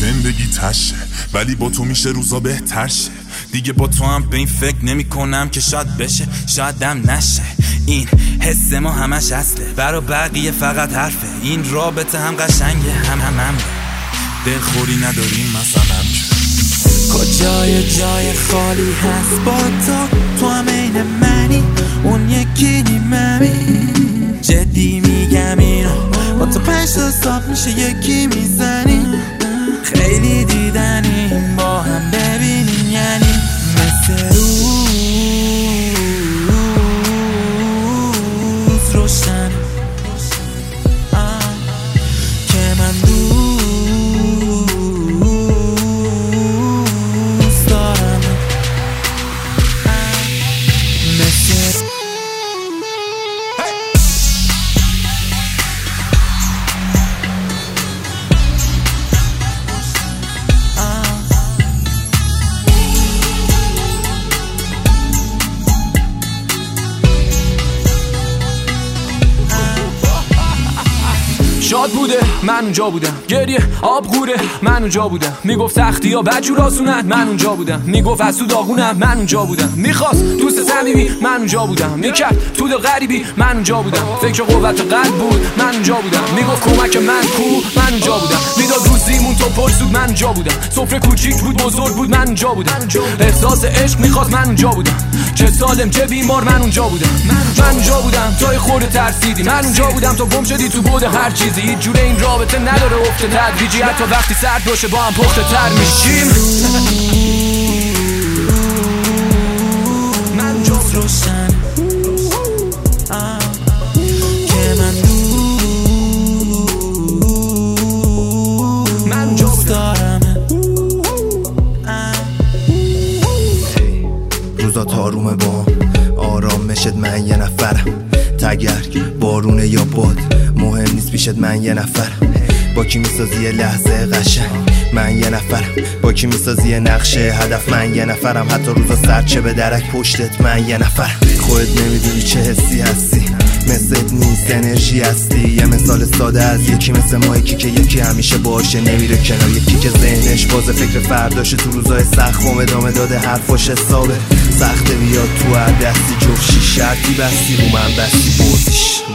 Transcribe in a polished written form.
زندگی تشه ولی با تو میشه روزا بهتر شه. دیگه با تو هم به این فکر نمی کنم که شاید بشه شایدم نشه. این حس ما همش اصله، برا بقیه فقط حرفه. این رابطه هم قشنگه هم دلخوری نداریم مثلا. کجای جای خالی هست با تو هم این منی اون یکی نیممی. جدی میگم اینو با تو 5 تا صاف میشه یکی میزنی. خیلی دیدنیم با هم ببینیم یعنی مثل روز روشن که من دوست دارم. مثل شاد بوده من اونجا بودم، گریه آب غوره من اونجا بودم. میگفت سختی ها بدجور آسونت من اونجا بودم. میگفت از تو داغونم من اونجا بودم. میخواست دوست صمیمی من اونجا بودم. میکرد تو دل غریبی من اونجا بودم. فکر قوت قلب بود من اونجا بودم. میگفت کمک من کو من اونجا بودم. میداد روزیمون تو پرسود من اونجا بودم. سفره کوچیک بود بزرگ بود من اونجا بودم. احساس عشق میخواست من اونجا بودم. چه سالم چه بیمار من اونجا بودم. من اونجا بودم تا خورده ترسیدی. من اونجا بودم تا گم شدی تو بود هر چیزی. هیچ جوره این رابطه نداره افت تدریجی. حتی وقتی سرد باشه با هم پخته تر میشیم. من اونجا روشن که من دوست دارم. روزا تارومه با آرام مشد من یه نفرم. تگرگ بارونه یا باد مهم نیست پیشت من یه نفرم. با کی میسازی لحظه قشنگ من یه نفرم. با کی میسازی نقشه هدف من یه نفرم. حتی روزا سرچه به درک پشتت من یه نفرم. خودت نمیدونی چه حسی هستی، مثلت نیست انرژی هستی. یه مثال ساده از یکی مثل مایکی که یکی همیشه باشه نمیره کنار. یکی که ذهنش باز فکر فرداشه تو روزای سخت و ادامه داده حرفاش حسابه. سخته بیاد تو هر دستی جفشی شرطی بستی رو من بستی بردیش.